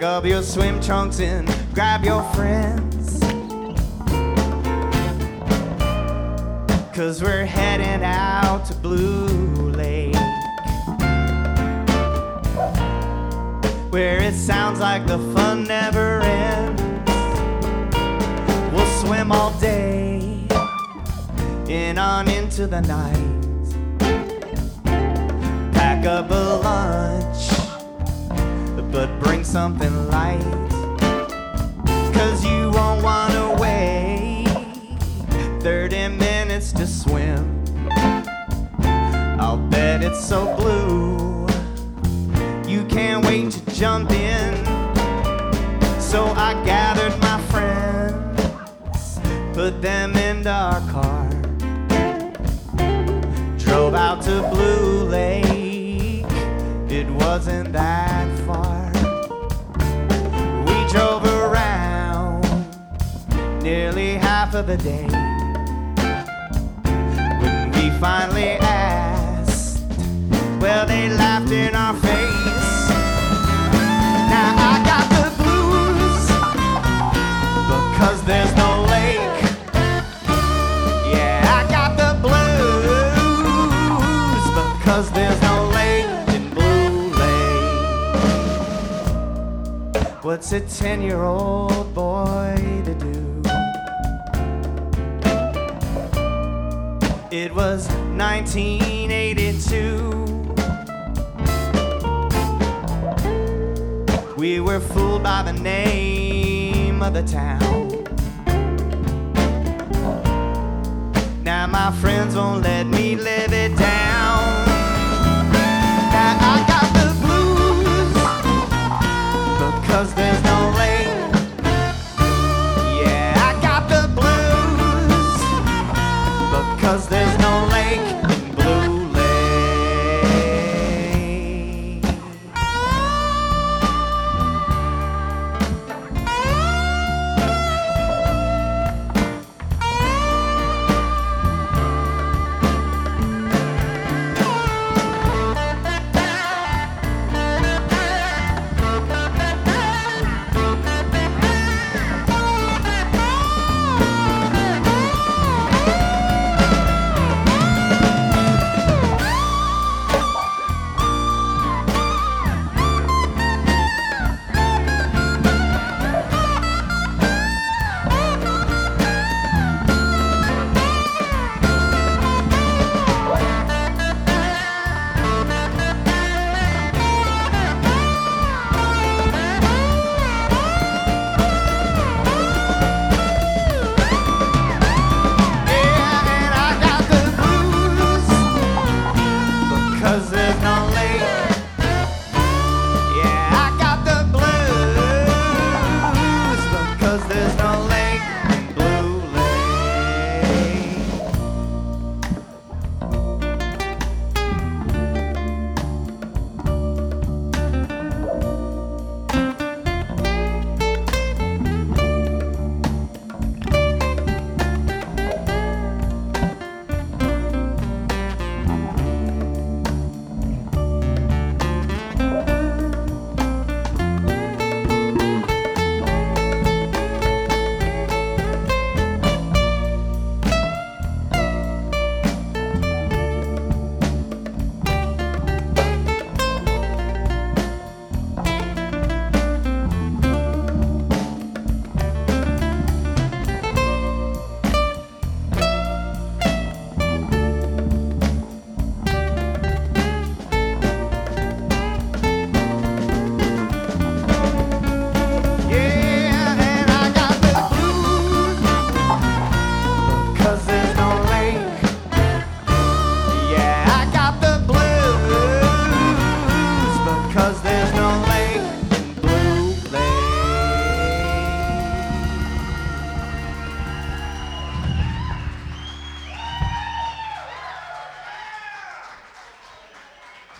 Pack up your swim trunks and grab your friends, 'cause we're heading out to Blue Lake, where it sounds like the fun never ends. We'll swim all day and on into the night. Pack up a lunch, but bring something light, 'cause you won't wanna wait 30 minutes to swim. I'll bet it's so blue you can't wait to jump in. So I gathered my friends, put them into our car, drove out to Blue Lake. It wasn't that far. We drove around nearly half of the day. When we finally asked, well, they laughed in our face. Now I got the blues because there's no lake. Yeah, I got the blues because there's no lake in Blue Lake. What's a 10-year-old boy to do? It was 1982. We were fooled by the name of the town. Now my friends won't let me live it down.